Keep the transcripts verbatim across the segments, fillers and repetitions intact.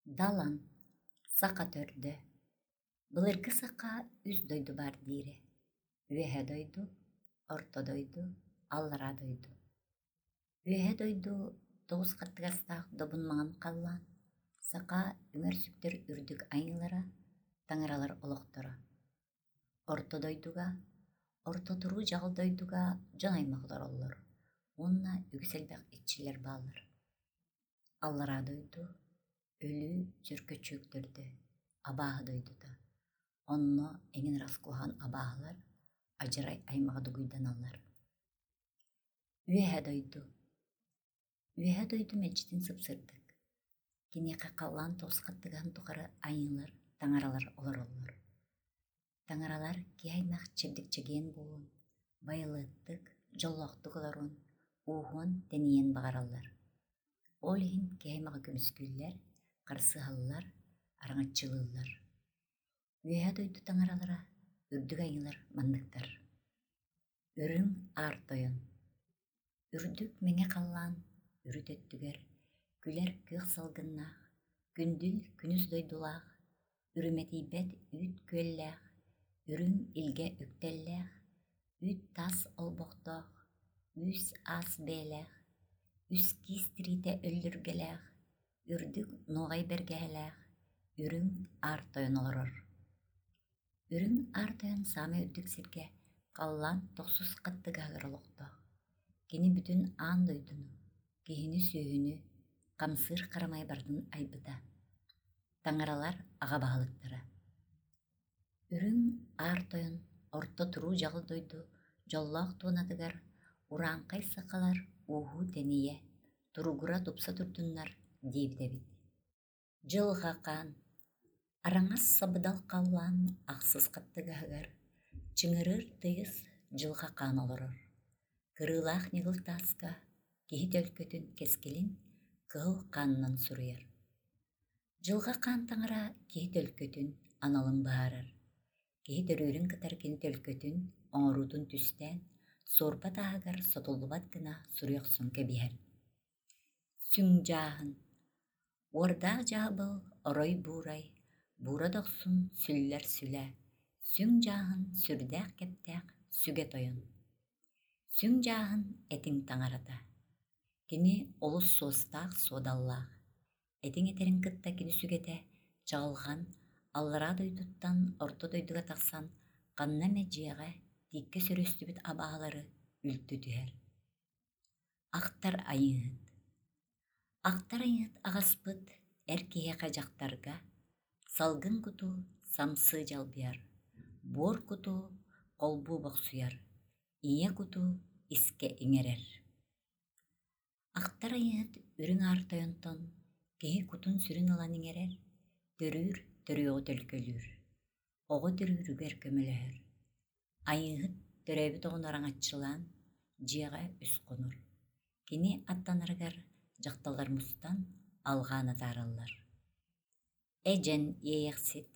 Далан, сақа төрді. Былырғы сақа үз дойду бар дейре. Үеhe дойду, орто дойду, аллара дойду. Үеhe дойду тоғыз қаттығастақ добын маңан қаллан. Сақа үңер сүктер үрдік айнылара, таңыралар олықтыра. Орто дойдуга, орто туру жағыл дойдуга жан аймағылар олар. Онна үгіселбәк етчілер балыр. Аллара дойду, өлі жүркі чөктірді, абағы дойду да. Онно әңін раскуған абағылар, ажырай аймағы дугуйдан алар. Үеhe дойду. Үеhe дойду мәчтін сыпсырдық. Кенеқі қалан тоғысқаттыған тұқары айынлар, таңаралар олар олар. Таңаралар ке аймақ чебдік чеген болуын, байылыттық, жоллақтық оларын, уғын тәнейен бағаралар. Олейін ке аймағы көміскүллер, қарсығалылар, араңатчылылар. Үеhe дойду таңаралара, үрдік айынлар мандықтар. Үрің ар тойын. Үрдік мәңе қаллан, үріт өттігер, күлер көк салғыннақ, күнділ күніз дойдулақ, үріметейбет үт көлләқ, үрің илге үктелләқ, үт тас олбоқтақ, үс ас бәләқ, үс кистрите өлдіргеләқ, үрдік ноғай бергәләқ, үрің ар тойын олырыр. Үрің ар тойын самы үрдік сірге қаллан тоқсыз қаттыға ғырылықтақ. Кені бүтін аң дойдыны, кейіні сүйіні, қамсыр қарамай бардың айбыда. Таңыралар аға бағылықтыра. Үрің ар тойын орто тұру жағыл дойду, жоллақ туынадығар, уранқай сақалар уғу тәние, тұруғыра тұпса тұрдынлар дейбдебет. Жылға қан, араңас сабыдал қаллан ақсыз қаттығағар, чыңырыр тыйыз жылға қан олырыр. Кырылақ негіл тасқа, кейі төлкөтін кескелін, кыл қанынан сұруер. Жылға қан таңыра кейі төлкөтін аналың бағарыр. Кейі төрөрін кытар кені төлкөтін оңырудың түстен, сорпа тағығар сотылыбат гына сұруяқсын кәбігер. Сүң жағын. Ордақ жабыл орой бұрай, бұрадықсын сүллер сүлі. Сүң жағын сүрдәқ кептәқ сүге тойын. Сүң жағын әтің таңарата. Кені олыс состақ содаллақ. Әтің етерін кытта кені сүгете жағылған аллара дойдуттан орто дойдуға тақсан қанна мәджияға текке сөрөстү біт абағалары үлті түйер. Ақтар айыңыт. Ақтар айыңыт ағаспыт әркеге қажақтарға, салғын күту самсы жалбияр, бор күту қолбу бақсуяр, ие күту іске еңерер. Ақтар айыңыт үрің артайынтын, кейі күтін сүрін алан еңерер, төрір төріоғы төлкөлір, оғы төрірігер көмілер. Айыңыт төрәбі тоғын араңатшылан, жиға үс қоныр. Кені аттанырғар жақталар мұстан алғаны таралар. Әжен ейексет.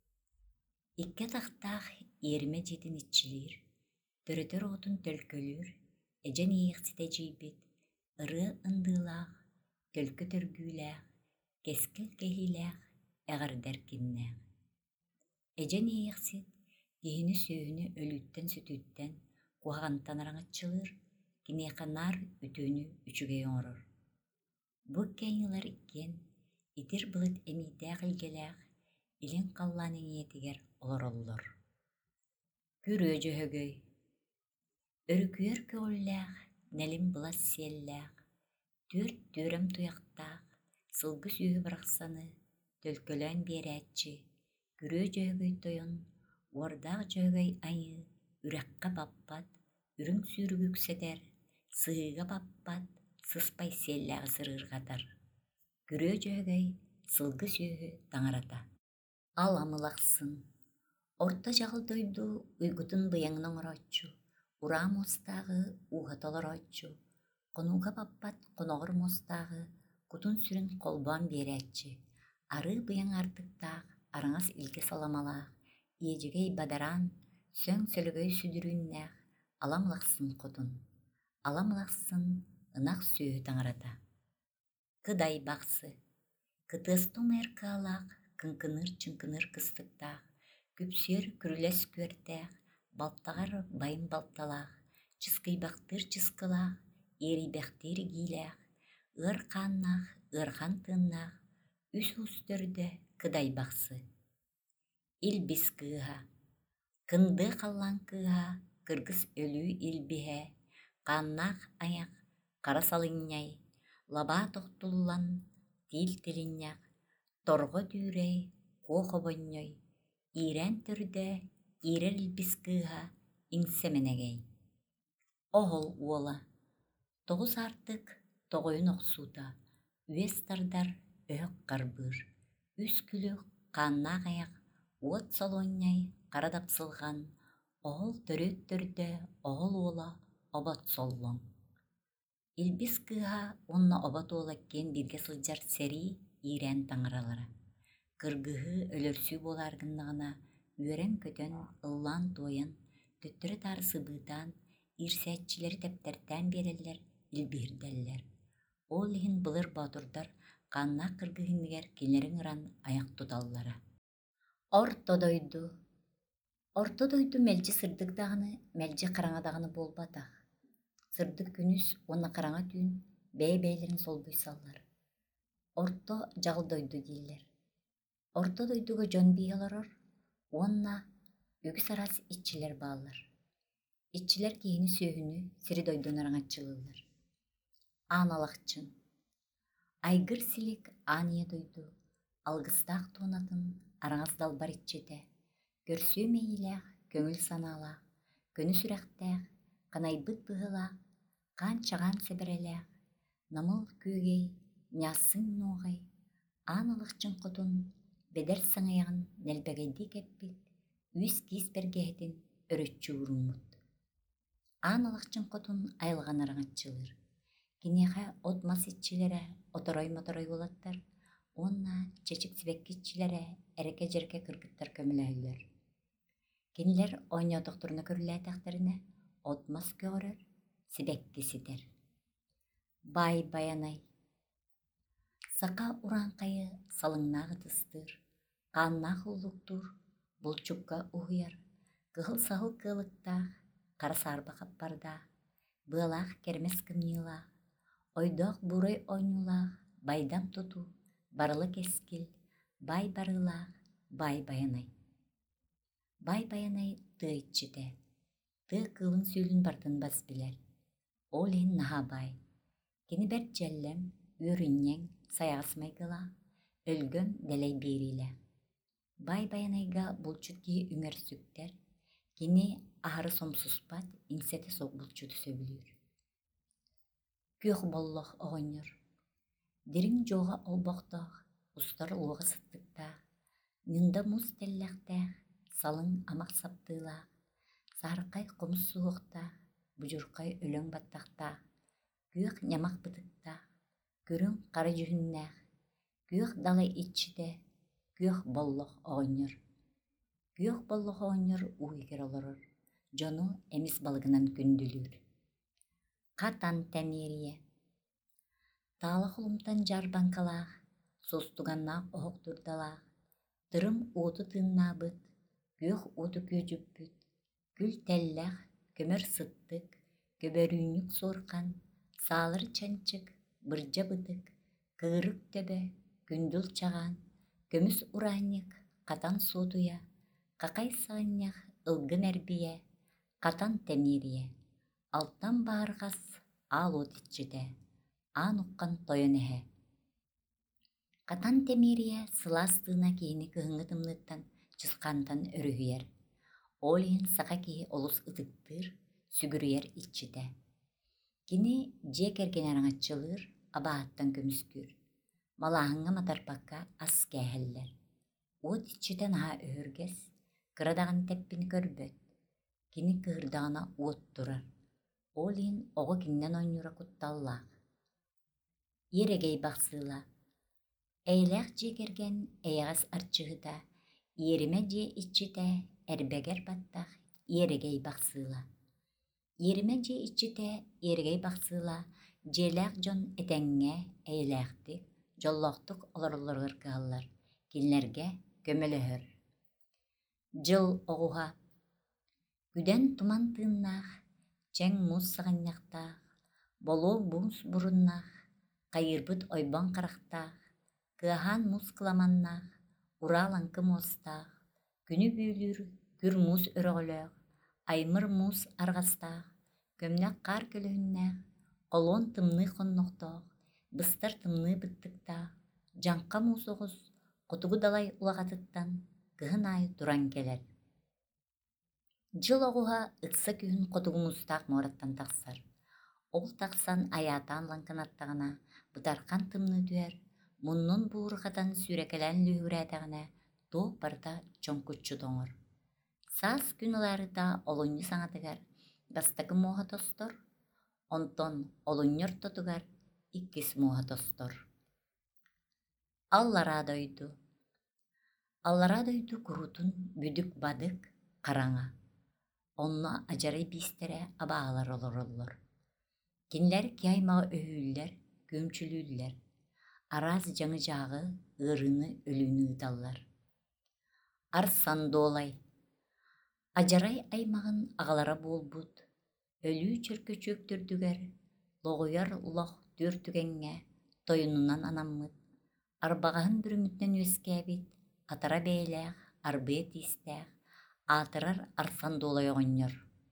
Икке тақтақ ерме жетін итчілер, төрітер отын төлкөлір, әжен ейексет әжейбет, ыры ындылақ, төлкі түргіләқ, кескіл кехиләқ, әғірдер кеннәқ. Әжен ейексет, кейіні сөйіні өліттен сүтіттен, қуағантан араңатчылыр, кенеқанар үтөні үчіге оңырыр. Бұл кәйнілер иккен, итір бұлыт әмейдәқ үлгеләқ, илін қалланың етігер олар олар. Күрі жөһөгөй. Өркүйер көлләқ, нәлім бұлас селләқ, төрт төрім тұяқтақ, сылғы сүйі бірақсаны, төлкөлән берәтчі, күрі жөһөгөй тойын, ордақ жөһөгөй айы, үрәққа баппат, үрің сүргі күседер, сыйға баппат, сыспай селләғы сырырғатар. Күрі жөғей сылғы сүйі таңарата. Ал амылақсын. Орта жағыл дойду ұйгутын бұяңның ұрачу. Ура мостағы уғаталар очу. Қонуға баппат қонағыр мостағы күтін сүрін қолбан берәтчі. Ары бұяң артықтақ араңас илге саламалақ. Ежігей бадаран сөң сөлігөй сүдіріннәқ аламылақсын құтын. Аламылақсын ынақ сүйі таңарата. Кыдай бақсы. Кытыстың әркалақ, кынкыныр-чынкыныр кыстықтақ, күпсер күрілес көртәқ, балтағар байын балталақ, чыскыйбақтыр чыскылақ, ерибәқтер гиләқ, ыр қаннақ, ырхан тыннақ, үс үстөрді кыдай бақсы. Илбис кыға, кынды қаллан кыға, кыргыз өлі илбіхе, қаннақ аяқ, қара салынняй, лаба тоқтуллан, тил тилинняқ, торғы дүйрей, қоқы боньой, ирен түрді, ирер илбис кыға, иңсеменегей. Оғыл уола, тоғыз артық, тоғойын оқсута, үестардар өк қарбыр, үс күлік, қаннақ аяқ, от солонняй, қарадапсылған, оғыл төрет түрді, оғыл уола, обат соллон. Илбис кыға онна обат уола кен бирге сылжар сери ирен таңыралары. Кыргыһы өлөрсүү боларгыннағына, үйерен көтөн, ыллан тойын, төттөрі тарысы бұйтан, ирсәтчілері тәптерттен берелер, илбирделлер. Ол лихин былыр батурдар, қанна кыргыһыннигер кенерин ыран аяқ туталлара. Орто дойду. Орто дойду мелчи сырдык дағыны, мелчи қараңа дағыны болбатақ. Сырдык күнүс, онна қараңа түйін, бәй-бәйлерін сол бұйсаллар. Орто жағыл дойду дейлер. Орто дойдуға жон бейаларыр, онна үгіс арас итчилер баалар. Итчилер кейіні сөйіні сири дойдун араңатчылылар. Аналақчын. Айгыр силик ания дойду, алгыстақ туынатын араңас далбар итчете. Көрсөө мейләқ, көңіл саналақ, көні сүрәқтәқ, қанайбыт бұғылақ, қан чаған себіреләқ, намыл күйгей, нясын ноғай, аналықчын құтын, бедер саңаяғын нәлбәгейді кәппіт, үз киіз бергейтін өрөтчі ұрыммыт. Аналықчын құтын айлған араңатчылыр. Кенеға отмас итчилері оторой-моторой болаттар, онна чечік сібеккетчилері әреке жерге кыргыттар көміләйлер. Кенелер ойны отықтырына көріләтәқтіріне отмас көрір, сібеккесітер. Бай баянай. Сақа уранқайы салыңнағы тыстыр, қаннақ ұллықтыр, бұлчукка ұғыяр, кығыл-сағыл кылықтақ, қарасарбы қаппарда, бұлақ кермес кімнилақ, ойдақ бұрай ойнулақ, байдам тұту, барылы кескіл, бай барылақ, бай баянай. Бай баянай ты итчите, ты кылын сүйілін бардын бас білер. Ол ен наға бай. Кені бәр жәлләм, өріннен, саяғысмай кыла, өлгөм дәлей берилі. Бай баянайға бұлчутки үңер сүктер, кені ахары сомсуспат, инсеті соқ бұлчуты сөбілер. Күйіқ боллық оғыныр. Дерін жоға олбоқтақ, ұстар ұлығы сыттықтақ, нында мұз тәлләқтақ, салың амақ саптылақ, сарықай қомыс суықтақ, бұжырқай өлің баттақтақ, күйіқ нямақ бытықтақ, көрін қары жүхіннәқ, күйіқ далы итчіде, күйіқ боллық оғыныр. Күйіқ боллық оғыныр уйгер олырыр, жону әміс балығынан күнділір. Қатан тәмерие. Талық ұлымтан жар банкалақ, состуғаннақ оғық тұрдалақ, тырым оты тыннабыт, күйіқ оты көжіппіт, күл тәлләқ, көмір сыттық, көбөрүйнік сорқан, салыр чанчық, бұржа бытық, кығырық төбе, күнділ чаған, көміс уранник, қатан содуя, қақай сағыннақ, ылғын әрбие, қатан тәмерие, алтан бағырғас, ал от итчіде, ан ұққан тойын әе. Қатан тәмерие сыластығына кейіні кығыңы тымлықтан, чысқантан өрігер. Ол ең сақа кейі олыс ұтықтыр, сүгірер итчіде. Кені жек әрген араңатчылыр, абағаттан көміскүр. Малағыңа матарпаққа ас кәхәллер. От итчіден аға өргес, кырадағын тәппіні көрбөт. Кені кығырдағына от тұрар. Ол ең оғы кеннен ойнура құтталлақ. Ерегей бақсыла. Әйләқ жекерген әйғас арчығыда, еріме же итчіте әрбәгер баттақ ерегей бақсыла. Еріме же итчіте ерегей бақсыла, желәқ жон әтәңге әйләқтік, жоллоқтық оларылырғыр кығалар, кенлерге көмөлөһөр. Жыл оғуға. Күден туман тыыннаах, чәң муз сағанняқтаах, болу буз буруннаах, қайырбыт ойбан қарақтаах, кыахан муз кыламаннаах, ураланкы мостаах, күні бөйлүр күр муз өрөғөлөөх, аймыр муз арғастаах, көмнәк қар көлөһүннәэх, қолон тымны қонноқтоох, быстар тымны быттыктаах, жаңқа муз оғыз, құтугу далай улағатыттан, кыһын ай туран келер. Жыл оғуға ытса күхін құтугу мустаақ мораттан тақсар. Ол тақсан аятан ланканаттағына, бұтарқан тымны түер, мұннын буырғатан сүрекелен лүгірәтәғіне, то барда чонкутчу доңыр. Саас күн ыларыда олуңны саңатыгар, бастакы моға тостор, онтон олуңнер тотугар, иккис моға тостор. Аллара дойду. Аллара дойду курутун бүдүк бадык қараңа. Онна ажары бистере абағалар олор-олор. Кенлер каймаға өйүллер, көмчүлүллер. Араз жаңы жағы, ырыны өлүнү ыдаллар. Арсан долай. Ажарай аймағын ағалара болбут. Өлү чөркө чөктүрдүгер, лоғуяр лох дүртүгенге, тойынунан анаммыт. Арбағаһын бүрүмүттен өскәбит, атара бәйләх, арбыет истәх, атырар арсан долай оғыннyor.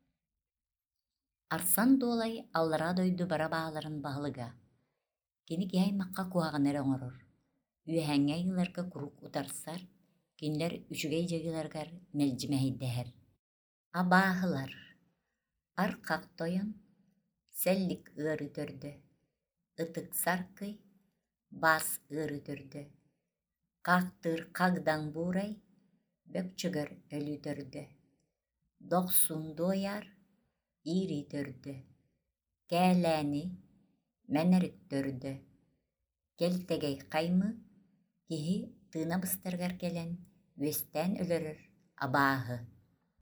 Арсан долай аллара дойду бара бағаларын бағылыга. Кені каймаққа куағын әрі оңырыр. Үйәңе йыларға күрік ұтарсар, кенлер үшігей жегілергер мәлжімәйдәхір. Абағылар. Арқақ тойын, сәллік ұры түрді. Үтік сарқы, бас ұры түрді. Қақтыр қағдан бұрай, бөкчігір өлі түрді. Доқсын дояр, ири түрді. Кәләні, мәнірік түрді. Келтегей қаймы, кехи тына быстыргар келен, өстен өлірір абағы.